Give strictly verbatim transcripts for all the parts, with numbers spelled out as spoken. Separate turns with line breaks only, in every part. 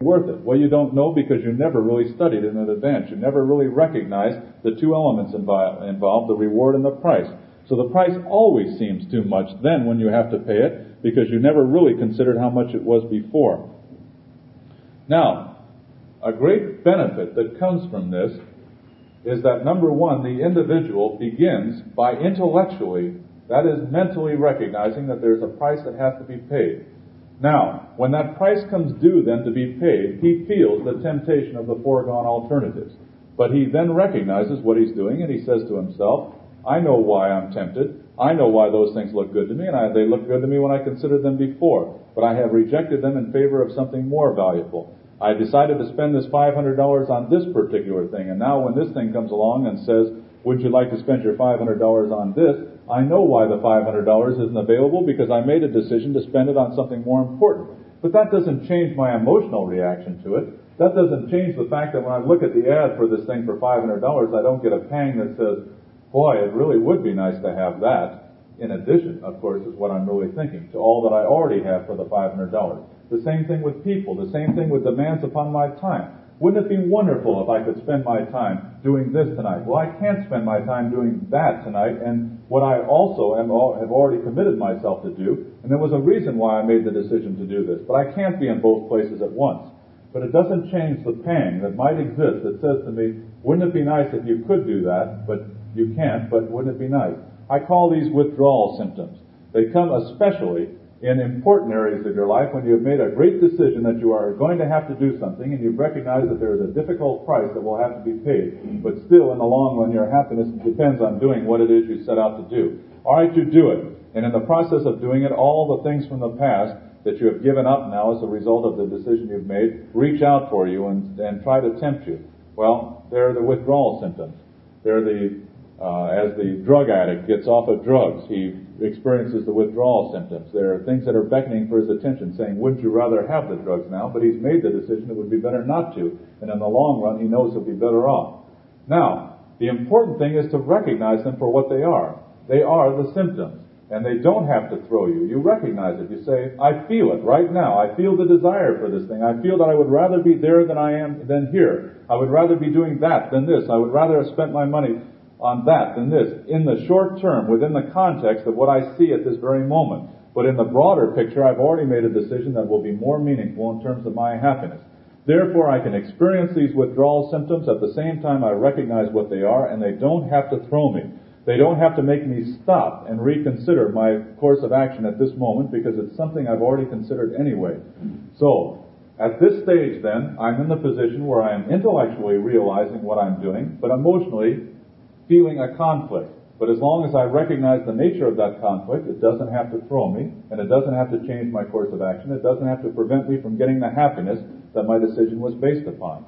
worth it. Well, you don't know because you never really studied it in advance. You never really recognized the two elements invi- involved, the reward and the price. So the price always seems too much then when you have to pay it because you never really considered how much it was before. Now, a great benefit that comes from this is that, number one, the individual begins by intellectually, that is mentally recognizing that there's a price that has to be paid. Now, when that price comes due then to be paid, he feels the temptation of the foregone alternatives. But he then recognizes what he's doing and he says to himself, I know why I'm tempted. I know why those things look good to me, and I, they look good to me when I considered them before. But I have rejected them in favor of something more valuable. I decided to spend this five hundred dollars on this particular thing, and now when this thing comes along and says, would you like to spend your five hundred dollars on this? I know why the five hundred dollars isn't available because I made a decision to spend it on something more important. But that doesn't change my emotional reaction to it. That doesn't change the fact that when I look at the ad for this thing for five hundred dollars, I don't get a pang that says, boy, it really would be nice to have that. In addition, of course, is what I'm really thinking, to all that I already have for the five hundred dollars. The same thing with people. The same thing with demands upon my time. Wouldn't it be wonderful if I could spend my time doing this tonight? Well, I can't spend my time doing that tonight, and what I also am, have already committed myself to do, and there was a reason why I made the decision to do this, but I can't be in both places at once. But it doesn't change the pang that might exist that says to me, wouldn't it be nice if you could do that, but you can't, but wouldn't it be nice? I call these withdrawal symptoms. They come especially in important areas of your life when you've made a great decision that you are going to have to do something and you've recognized that there is a difficult price that will have to be paid. But still, in the long run, your happiness depends on doing what it is you set out to do. All right, you do it. And in the process of doing it, all the things from the past that you have given up now as a result of the decision you've made reach out for you and, and try to tempt you. Well, they're the withdrawal symptoms. They're the Uh, as the drug addict gets off of drugs, he experiences the withdrawal symptoms. There are things that are beckoning for his attention, saying, wouldn't you rather have the drugs now? But he's made the decision it would be better not to. And in the long run, he knows he'll be better off. Now, the important thing is to recognize them for what they are. They are the symptoms. And they don't have to throw you. You recognize it. You say, I feel it right now. I feel the desire for this thing. I feel that I would rather be there than I am than here. I would rather be doing that than this. I would rather have spent my money on that than this, in the short term, within the context of what I see at this very moment. But in the broader picture, I've already made a decision that will be more meaningful in terms of my happiness. Therefore, I can experience these withdrawal symptoms at the same time I recognize what they are, and they don't have to throw me. They don't have to make me stop and reconsider my course of action at this moment because it's something I've already considered anyway. So, at this stage then, I'm in the position where I am intellectually realizing what I'm doing, but emotionally feeling a conflict. But as long as I recognize the nature of that conflict, it doesn't have to throw me, and it doesn't have to change my course of action. It doesn't have to prevent me from getting the happiness that my decision was based upon.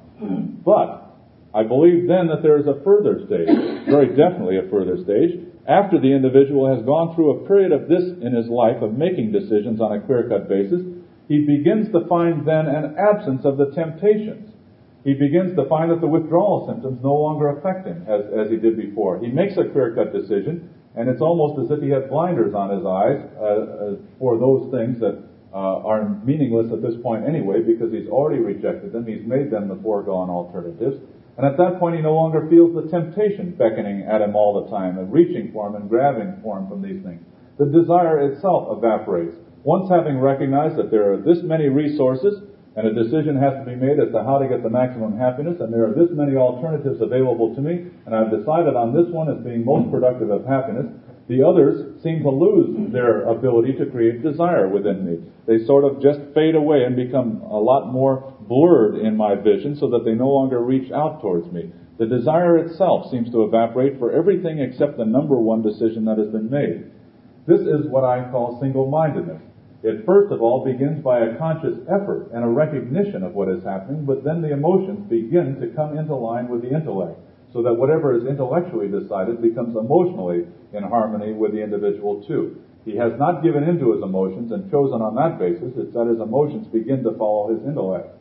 But I believe then that there is a further stage, very definitely a further stage, after the individual has gone through a period of this in his life of making decisions on a clear-cut basis. He begins to find then an absence of the temptations. He begins to find that the withdrawal symptoms no longer affect him as, as he did before. He makes a clear-cut decision, and it's almost as if he had blinders on his eyes uh, uh, for those things that uh, are meaningless at this point anyway, because he's already rejected them. He's made them the foregone alternatives. And at that point, he no longer feels the temptation beckoning at him all the time, and reaching for him and grabbing for him from these things. The desire itself evaporates. Once having recognized that there are this many resources, and a decision has to be made as to how to get the maximum happiness, and there are this many alternatives available to me, and I've decided on this one as being most productive of happiness, the others seem to lose their ability to create desire within me. They sort of just fade away and become a lot more blurred in my vision so that they no longer reach out towards me. The desire itself seems to evaporate for everything except the number one decision that has been made. This is what I call single-mindedness. It first of all begins by a conscious effort and a recognition of what is happening, but then the emotions begin to come into line with the intellect, so that whatever is intellectually decided becomes emotionally in harmony with the individual too. He has not given in to his emotions and chosen on that basis. It's that his emotions begin to follow his intellect.